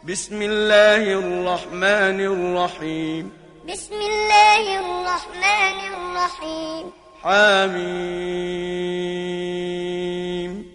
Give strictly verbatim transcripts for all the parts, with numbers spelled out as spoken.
بسم الله الرحمن الرحيم بسم الله الرحمن الرحيم حميم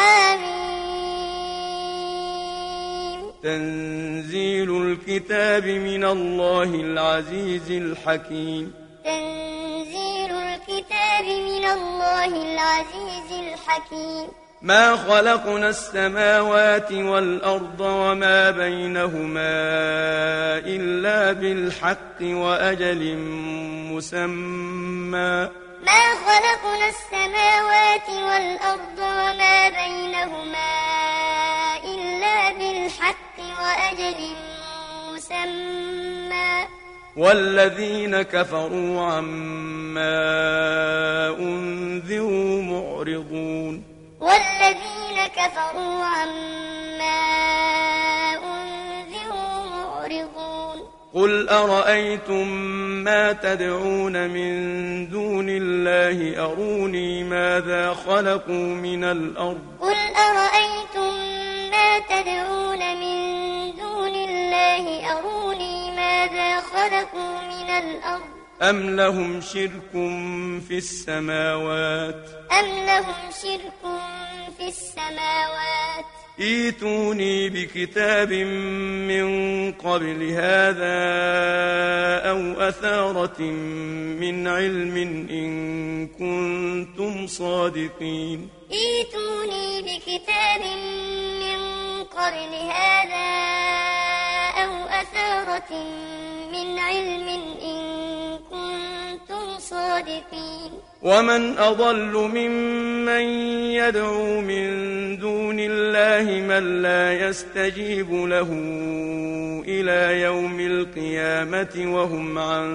حميم تنزيل الكتاب من الله العزيز الحكيم تنزيل الكتاب من الله العزيز الحكيم ما خلقنا السماوات والأرض وما بينهما إلا بالحق وأجل مسمى ما خلقنا السماوات والأرض وما بينهما إلا بالحق وأجل مسمى والذين كفروا عما أنذروا معرضون والذين كفروا عما أنذروا معرضون قل أرأيتم ما تدعون من دون الله أروني ماذا خلقوا من الأرض قل أرأيتم ما تدعون من دون الله أروني ماذا خلقوا من الأرض أم لهم شرك في السماوات أم لهم شرك في السماوات ائتوني بكتاب من قبل هذا أو أثارة من علم إن كنتم صادقين ائتوني بكتاب من قبل هذا أو أثارة من علم إن كنتم صادقين ومن أضل ممن يدعو من دون الله من لا يستجيب له إلى يوم القيامة وهم عن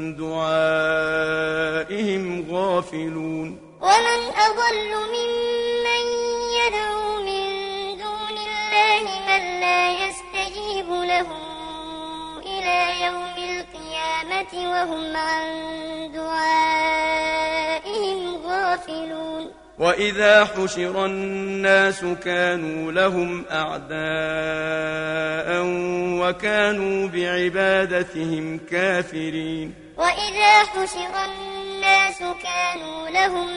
دعائهم غافلون ومن أضل ممن يدعو من دون الله من لا يستجيب له إلى يوم القيامة وهم عن دعائهم غافلون وإذا حشر الناس كانوا لهم أعداء وكانوا بعبادتهم كافرين وإذا حشر الناس كانوا لهم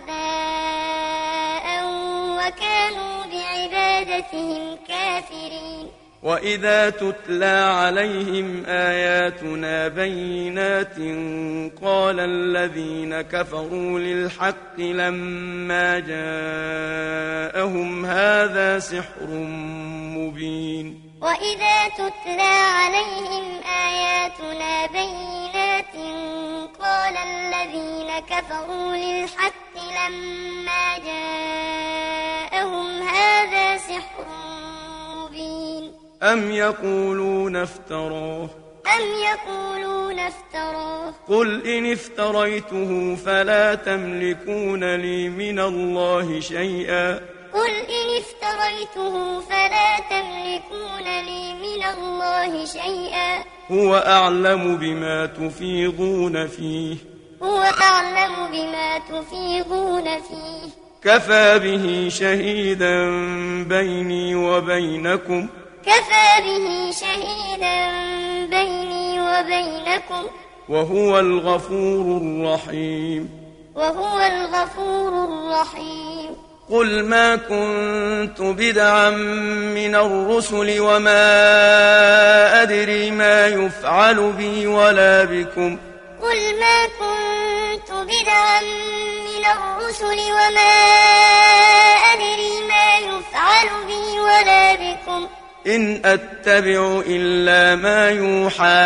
أعداء وكانوا بعبادتهم كافرين وإذا تتلى عليهم آياتنا بينات قال الذين كفروا للحق لما جاءهم هذا سحر مبين وإذا تتلى عليهم آياتنا بينات قال الذين كفروا للحق لما جاءهم هذا سحر مبين أم يقولون افتراه أم يقولون افتراه قل إن افتريته فلا تملكون لي من الله شيئا قل إن افتريته فلا تملكون لي من الله شيئا هو أعلم بما تفيضون فيه هو أعلم بما تفيضون فيه كفى به شهيدا بيني وبينكم كفى به شهيدا بيني وبينكم وهو الغفور الرحيم وهو الغفور الرحيم قل ما كنت بدعا من الرسل وما أدري ما يفعل بي ولا بكم قل ما كنت بدعا من الرسل وما أدري ما يفعل بي ولا بكم إن أتبع إلا ما يوحى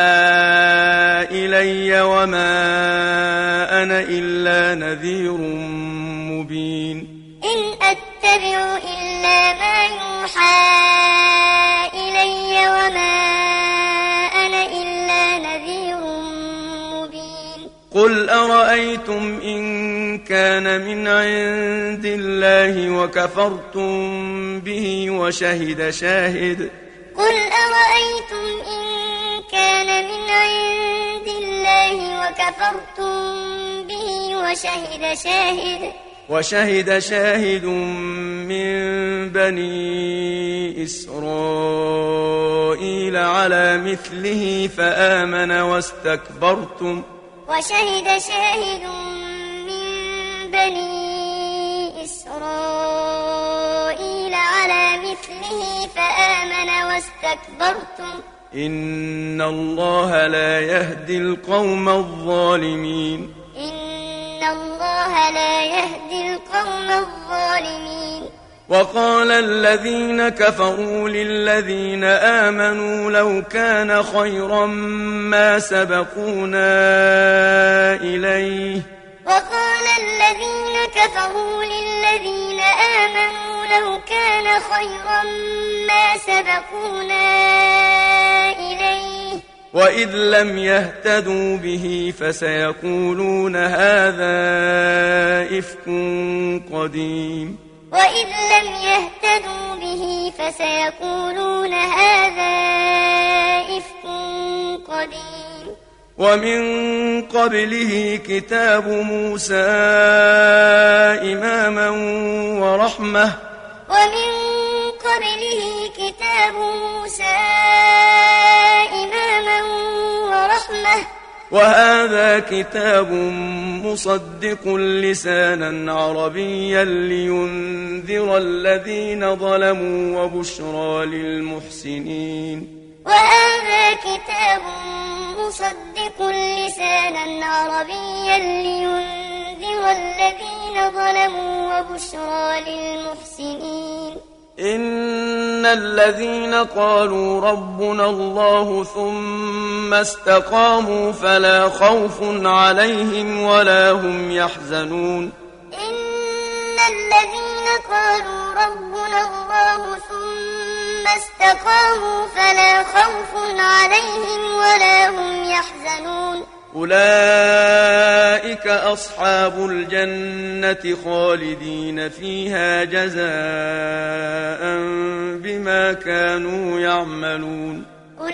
إلي وما أنا إلا نذير مبين إن أتبع إلا ما يوحى إلي وما أنا إلا نذير مبين قل أرأيتم إن كان من عند الله وكفرتم به وشهد شاهد قل أرأيتم إن كان من عند الله وكفرتم به وشهد شاهد وشهد شاهد من بني إسرائيل إسرائيل على مثله فآمن واستكبرتم وشهد شاهد من بني إسرائيل على مثله فآمن واستكبرتم إن الله لا يهدي القوم الظالمين إن الله لا يهدي القوم الظالمين وقال الذين كفروا للذين آمنوا لو كان خيرا ما سبقونا إليه وقال الذين كفروا للذين آمنوا لو كان خيرا ما سبقونا إليه وإذ لم يهتدوا به فسيقولون هذا إفك قديم وإذ لم يهتدوا به فسيقولون هذا إفك قديم ومن قبله كتاب موسى إماما ورحمة ومن قبله كتاب موسى إماما ورحمة وهذا كتاب مصدق لسانا عربيا لينذر الذين ظلموا وبشرى للمحسنين وهذا كتاب مصدق لسانا عربيا لينذر الذين ظلموا وبشرى للمحسنين إن الذين قالوا ربنا الله ثم استقاموا فلا خوف عليهم ولا هم يحزنون إن الذين قالوا ربنا الله ثم استقاموا فلا خوف عليهم ولا هم يحزنون أولئك أصحاب الجنة خالدين فيها جزاء بما كانوا يعملون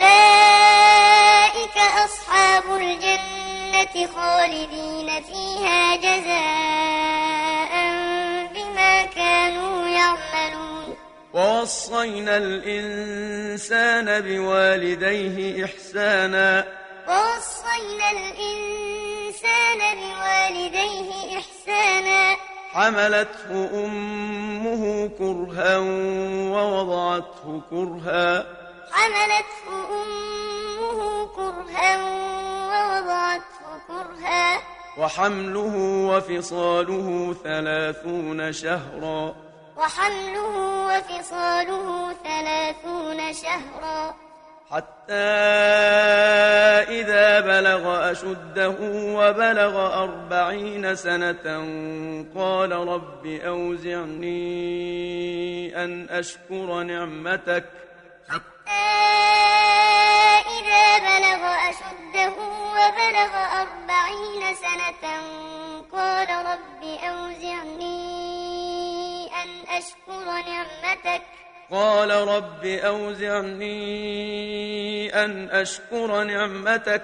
أولئك أصحاب الجنة خالدين فيها جزاء بما كانوا يعملون ووصينا الإنسان بوالديه إحسانا ووصينا الإنسان بوالديه إحسانا حملته أمه كرها ووضعته كرها حملته أمه كرها ووضعته كرها وحمله وفصاله ثلاثون شهرا وحمله وفصاله ثلاثون شهرا حتى إذا بلغ أشده وبلغ أربعين سنة قال رب أوزعني أن أشكر نعمتك حتى إذا بلغ أشده وبلغ أربعين سنة قال رب أوزعني أن أشكر نعمتك قال رب أوزعني أن أشكر نعمتك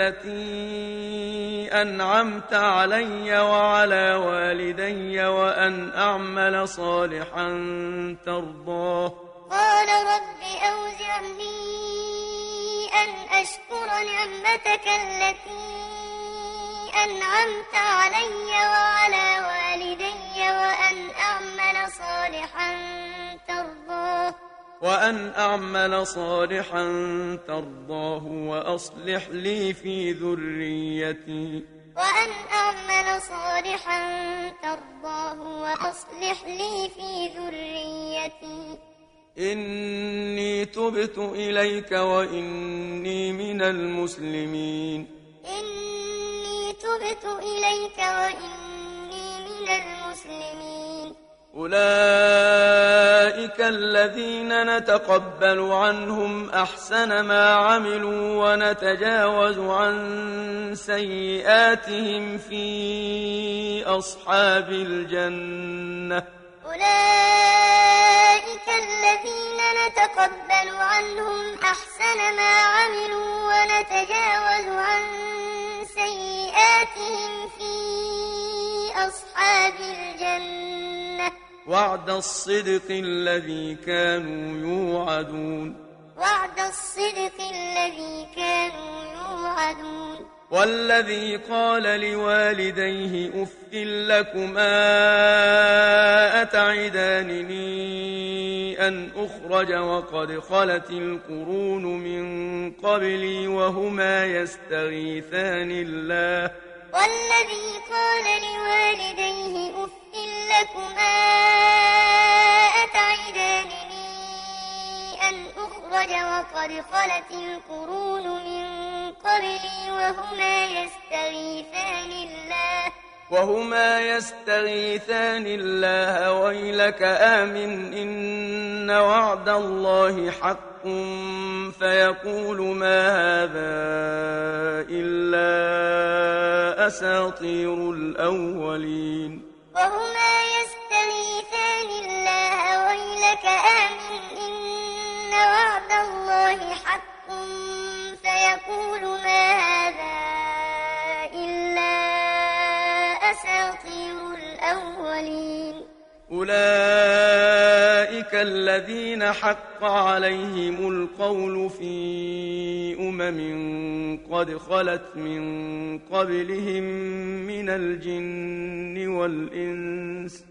التي أنعمت علي وعلى والدي وأن أعمل صالحا ترضاه قال رب أوزعني أن أشكر نعمتك التي أنعمت علي وعلى والدي وأن أعمل صالحا ترضاه وأن أعمل صالحا ترضاه وأصلح لي في ذريتي وأن أعمل صالحا ترضاه وأصلح لي في ذريتي إني تبت إليك وإني من المسلمين إني تبت إليك وإني من المسلمين أولئك الذين نتقبل عنهم أحسن ما عملوا ونتجاوز عن سيئاتهم في أصحاب الجنة أولئك الذين نتقبل عنهم أحسن ما عملوا ونتجاوز عن سيئاتهم في أصحاب الجنة وعد الصدق الذي كانوا يوعدون وعد الصدق الذي كانوا يوعدون والذي قال لوالديه أف لكما أتعدانني أن أخرج وقد خلت القرون من قبلي وهما يستغيثان الله والذي قال لوالديه أف لكما أتعدانني أن أخرج وقد خلت القرون من قبلي وهما يستغيثان الله وهما يستغيثان الله ويلك آمن إن وعد الله حق فيقول ما هذا إلا أساطير الأولين وهما يستغيثان الله ويلك آمن إن وعد الله حق فيقول ما هذا إلا أساطير الأولين أولئك الذين حق عليهم القول في أمم قد خلت من قبلهم من الجن والإنس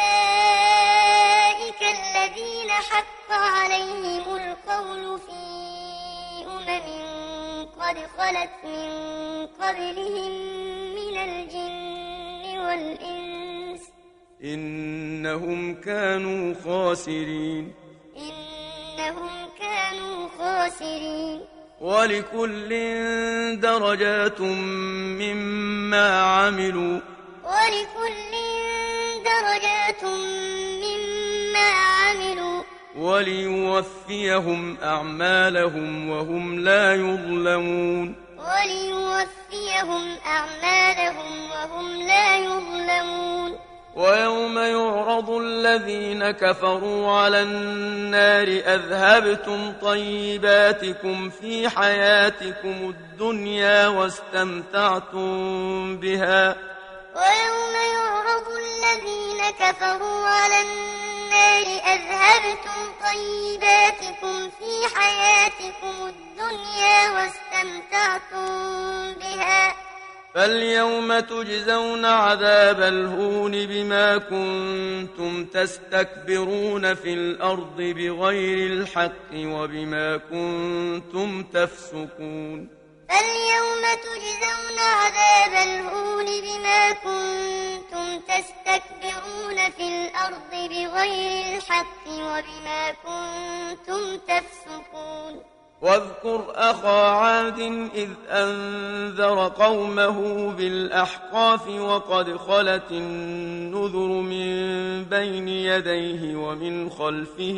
أولئك الذين حق عليهم القول في أمم قد خلت من قبلهم من الجن والإنس إنهم كانوا خاسرين إنهم كانوا خاسرين ولكل درجات مما عملوا ولكل درجات مما عملوا وليوفيهم أعمالهم وهم لا يظلمون وليوفيهم أعمالهم وهم لا يظلمون ويوم يعرض الذين كفروا على النار أذهبتم طيباتكم في حياتكم الدنيا واستمتعتم بها ويوم يعرض الذين كفروا على النار أذهبتم طيباتكم في حياتكم الدنيا واستمتعتم بها فاليوم تجزون عذاب الهون بما كنتم تستكبرون في الأرض بغير الحق وبما كنتم تفسقون فاليوم تجزون عذاب الهون بما كنتم تستكبرون في الأرض بغير الحق وبما كنتم تفسقون واذكر أخا عاد إذ أنذر قومه بالأحقاف وقد خلت النذر من بين يديه ومن خلفه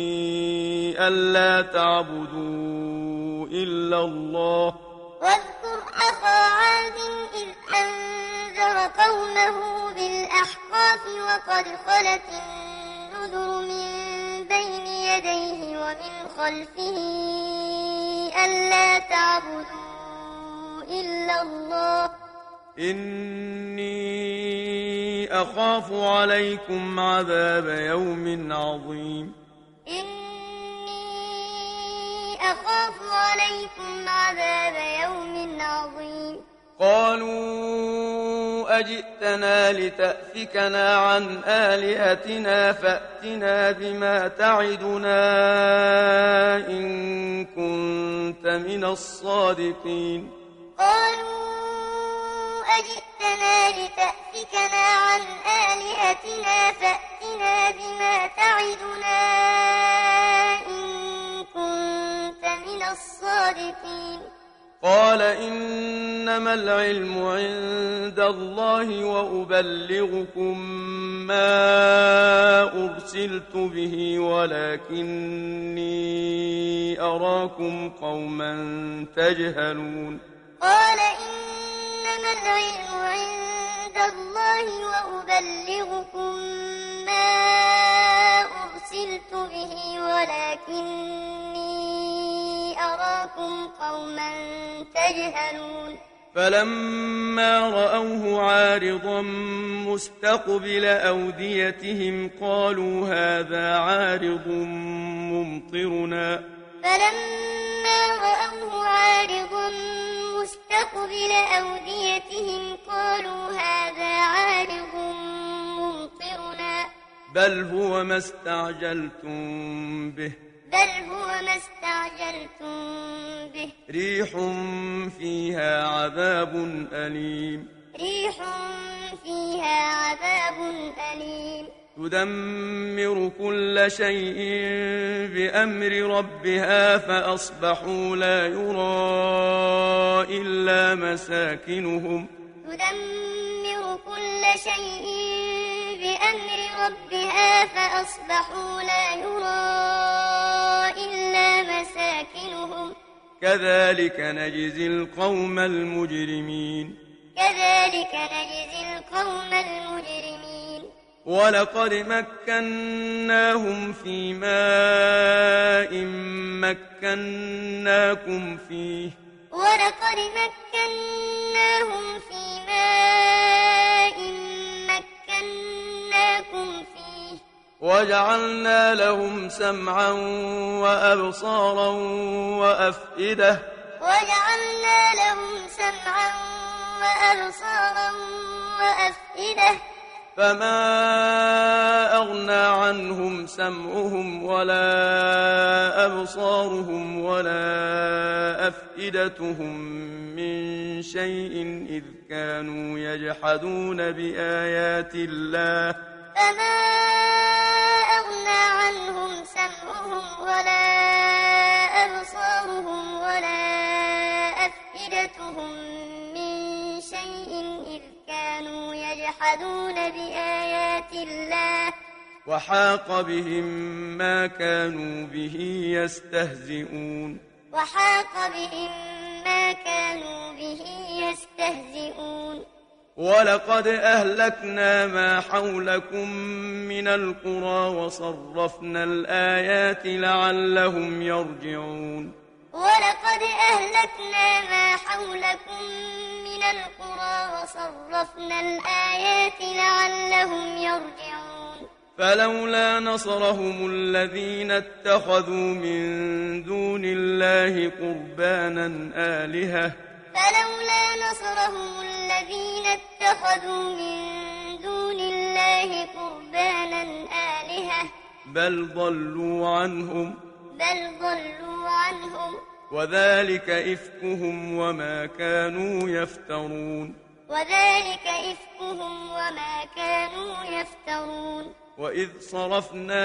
ألا تعبدوا إلا الله واذكر أخا عاد إذ أنذر قومه بالأحقاف وقد خلت النذر من بين يديه ومن خلفه ألا تعبدوا إلا الله إني أخاف عليكم عذاب يوم عظيم إني أخاف عليكم عذاب يوم عظيم قالوا أجئتنا لتأفكنا عن آلهتنا فأتنا بما تعدنا إن كنت من الصادقين قالوا أجئتنا لتأفكنا عن آلهتنا فأتنا بما تعدنا إن كنت من الصادقين قال إنما العلم عند الله وأبلغكم ما أرسلت به ولكني أراكم قوما تجهلون قال إنما العلم عند الله وأبلغكم ما أرسلت به ولكني أراكم قوما تجهلون فلما رأوه عارضا مستقبل أوديتهم قالوا هذا عارض ممطرنا فلما رأوه مستقبل أوديتهم قالوا هذا عارض ممطرنا بل هو ما استعجلتم به بل هو ما استعجلتم به ريح فيها عذاب أليم ريح فيها عذاب أليم تدمر كل شيء بأمر ربها فأصبحوا لا يرى إلا مساكنهم تدمر كل شيء بأمر ربها فأصبحوا لا يرى إلا مساكنهم كذلك نجزي القوم المجرمين كذلك نجزي القوم المجرمين ولقد مكناهم في ماء مكناكم فيه ولقد مكناهم في ماء مكناكم فيه وجعلنا لهم سمعا وأبصارا وأفئدة وجعلنا لهم سمعا وأبصارا وأفئدة فما أغنى عنهم سمعهم ولا أبصارهم ولا أفئدتهم من شيء إذ كانوا يجحدون بآيات الله فما أغنى عنهم سمعهم ولا أبصارهم ولا أفئدتهم من شيء إذ كانوا يجحدون بآيات الله وحاق بهم ما كانوا به يستهزئون وحاق بهم ما كانوا به يستهزئون ولقد أهلكنا ما حولكم من القرى وصرفنا الآيات لعلهم يرجعون ولقد أهلكنا ما حولكم من القرى وصرفنا الآيات لعلهم يرجعون فلولا نصرهم الذين اتخذوا من دون الله قربانا آلهة فلولا نصرهم الذين اتخذوا من دون الله قربانا آلهة بل ضلوا عنهم بل ضلوا عنهم وذلك إفكهم وما كانوا يفترون وذلك إفكهم وما كانوا يفترون وإذ صرفنا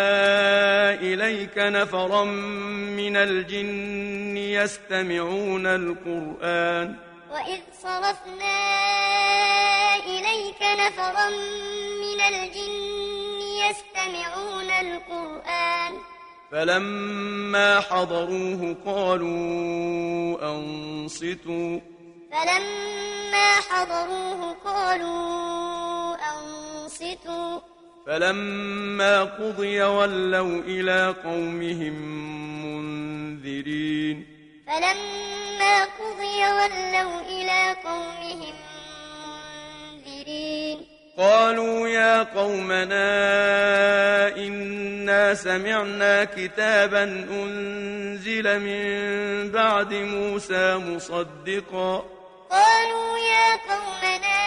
إليك نفرا من الجن يستمعون القرآن وإذ صرفنا إليك نفرا من الجن يستمعون القرآن فلما حضروه قالوا أنصتوا فلما حضروه قالوا أنصتوا فلما قضي ولوا إلى قومهم منذرين فلما قضي ولوا إلى قومهم منذرين قالوا يا قومنا إنا سمعنا كتابا أنزل من بعد موسى مصدقا قالوا يا قومنا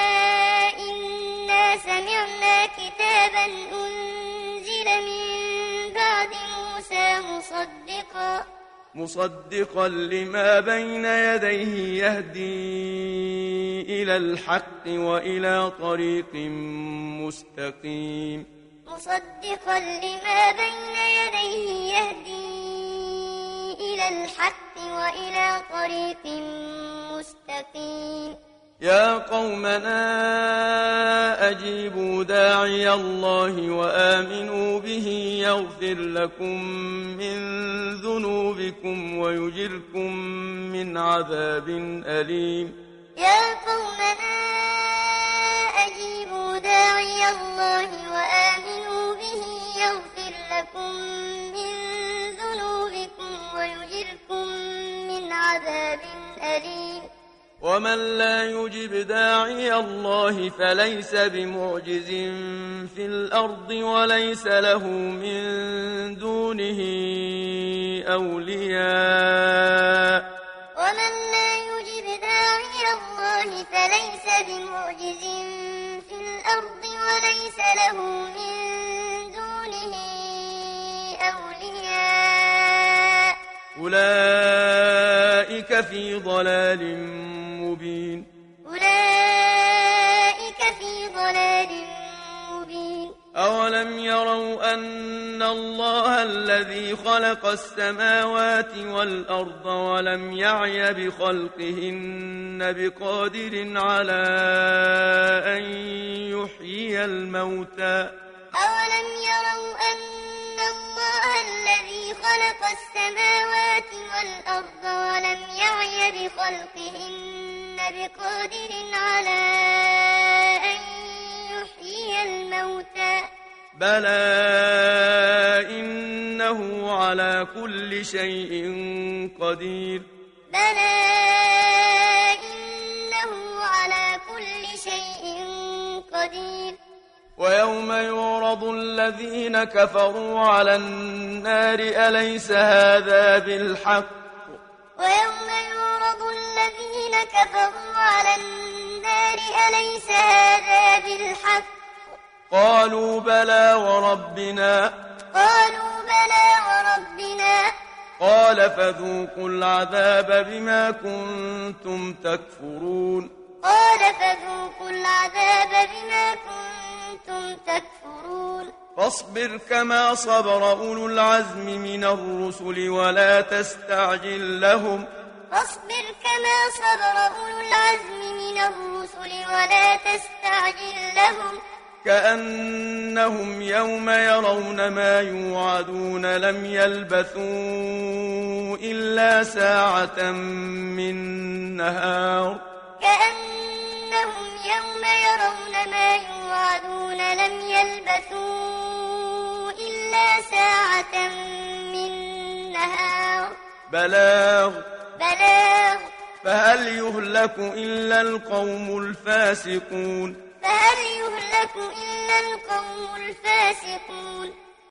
إنا سمعنا كتابا أنزل من بعد موسى مصدقا مصدقا لما بين يديه يهدي إلى الحق وإلى طريق مستقيم مصدقا لما بين يديه يهدي إلى الحق وإلى طريق مستقيم يا قومنا أجيبوا داعي الله وآمنوا به يغفر لكم من ذنوبكم ويجركم من عذاب أليم يا قومنا أجيبوا داعي الله وآمنوا به يغفر لكم من ذنوبكم ويجركم من عذاب أليم ومن لا يجب داعي الله فليس بمعجز في الأرض وليس له من دونه أولياء ومن لا يجب ليس له من دونه أولياء أولئك في ضلال مبين أولئك في ضلال مبين أولم يروا أن الله الذي خلق السماوات والأرض ولم يعي بخلقهن بقادر على أن يحيي الموتى أولم يروا أن الله الذي خلق السماوات والأرض ولم يعي بخلقهن بقادر على أن يحيي الموتى بلى إنه على كل شيء قدير بلى إنه على كل شيء قدير ويوم يعرض الذين كفروا على النار أليس هذا بالحق ويوم يعرض الذين كفروا على النار أليس هذا بالحق قالوا بلى وربنا قالوا بلى وربنا قال فذوقوا العذاب بما كنتم تكفرون قال فذوقوا العذاب بما كنتم تكفرون فاصبر كما صبر أولو العزم من الرسل ولا تستعجل لهم فاصبر كما صبر أولو العزم من الرسل ولا تستعجل لهم كأنهم يوم يرون ما يوعدون لم يلبثوا إلا ساعة من نهار كأنهم يوم يرون ما يوعدون لم يلبثوا إلا ساعة من نهار بلاغ بلاغ فهل يهلك إلا القوم الفاسقون فهل يهلك إلا القوم الفاسقون